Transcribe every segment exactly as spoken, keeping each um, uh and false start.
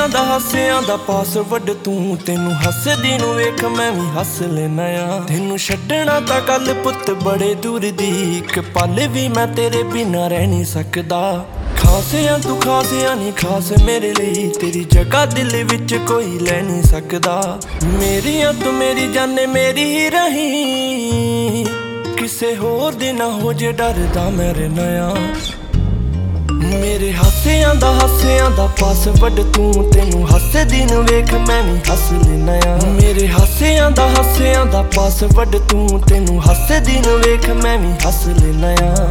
दा हासियां दा पासवर्ड तू, तेनू हसदी नू वेख मैं भी हस लेना आ। तेनू छड्डना तां गल पुत्त बड़े दूर दी, इक पल भी मैं तेरे बिना रह नहीं सकदा। खासियां तू खासियां नहीं खास मेरे लिए, तेरी जगह दिल विच कोई लै नहीं सकदा। मेरियां तू मेरी जाने मेरी ही रही, किसे होर दी ना हो जे डरदा मैं रहना आ। मेरे हासियां दा हासियां दा पासवर्ड तू, तेनू हसदी नू वेख मैं भी हस लेना आ। मेरे हासियां दा हासियां दा पासवर्ड तू, तेनू हसदी नू वेख मैं भी हस लेना आ।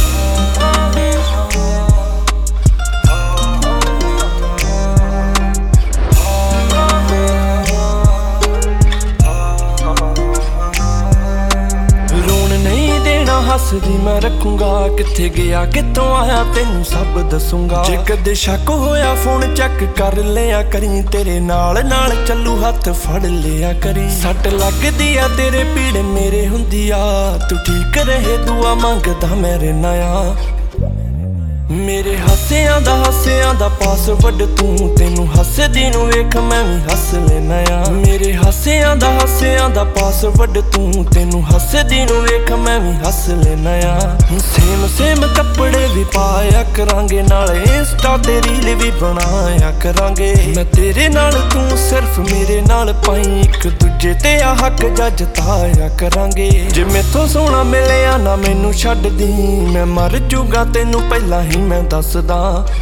हसदी मैं रखूंगा, किथे गया कितों आया तेनू सब दसूंगा। जे कदे शक होया फोन चेक कर लिया करी, तेरे नाल नाल चलू हथ फड़ लिया करी। सट लगदी आ तेरे पीड़ मेरे हुंदी आ, तू ठीक रहे दुआ मंगदा मैं रहना आ। मेरे हासियां दा हासियां दा पासवर्ड तू, तेनू हसदी नू वेख मैं भी हस लेना आ। मेरे हासियां दा हासियां दा पासवर्ड तू, तेनू हसदी नू वेख मैं भी हस लेना आ। सेम सेम कपड़े भी पाया करांगे, नाल इंस्टा ते रील भी बनाया करांगे। मैं तेरे नाल तू सिर्फ मेरे नाल पाई, एक दूजे ते आ हक जताया करांगे। जे मैथों सोहना मिलिया ना मैनू छड्ड दी, मैं मर जूगा तेनू पहला ही मैं दसदा।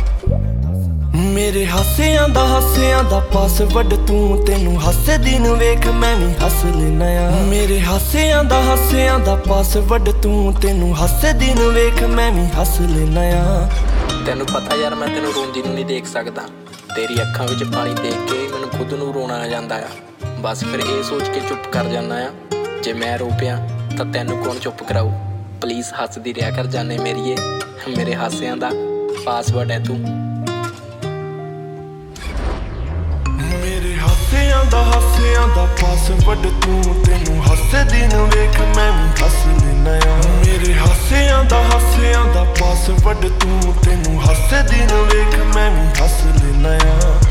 मेरे हासियां दा हासियां दा पासवर्ड तू, तेनू हसदी नू वेख मैं भी हस लेना आ। मेरे हासियां दा हासियां दा पासवर्ड तू, तेनू हसदी नू वेख मैं भी हस लेना आ। तैनू पता यार मैं तेनू रोंदी नू नहीं देख सकदा, तेरी अखां विच पानी देख के मैनू खुद नू रोना आ जांदा आ। बस फिर ये सोच के चुप कर जाना आ, जे मैं रो पिया तां तैनू कौन चुप कराऊ। प्लीज़ हसदी रहा कर जाने मेरीए, मेरे हासियां दा पासवर्ड है तू। मेरे हासियां दा हासियां दा पासवर्ड तू, तेनू हसदी नू वेख मैं भी हस लेना आ। मेरे हासियां दा हासियां दा पासवर्ड तू, तेनू हसदी नू वेख मैं भी हस लेना आ।